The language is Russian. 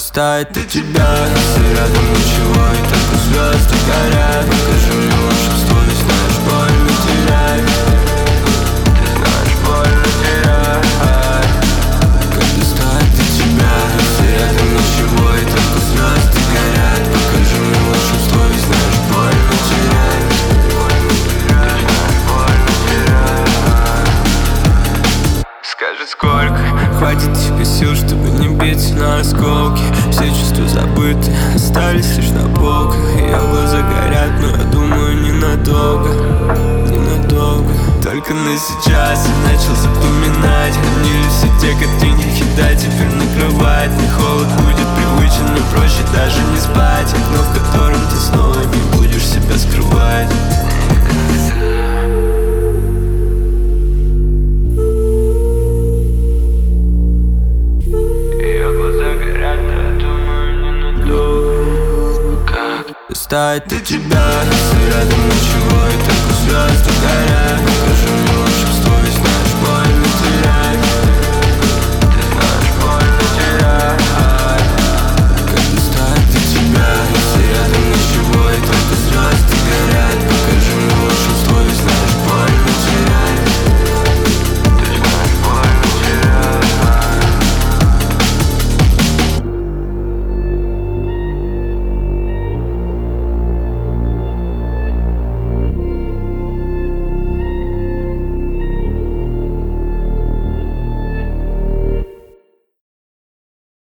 стоит от тебя, если рядом ничего, и только звезды горят. Покажи мне волшебство, ведь знаешь, больно терять. Ты знаешь, больно терять. Когда стоит от тебя, если рядом ничего, и только звезды горят. Покажи мне волшебство, ведь знаешь, больно терять. Скажи, сколько хватит тебе сил, чтобы не биться на осколки. Все чувства забыты, остались лишь на полках. Ее глаза горят, но я думаю, ненадолго. Ненадолго. Только на сейчас я начал запоминать. Хранили все те картинки, да, теперь накрывает. Мне холод будет привычен, но проще даже не спать. Окно, в котором ты снова не будешь себя скрывать. Стоит от тебя, если рядом ничего, и только звезды горят. Покажи мне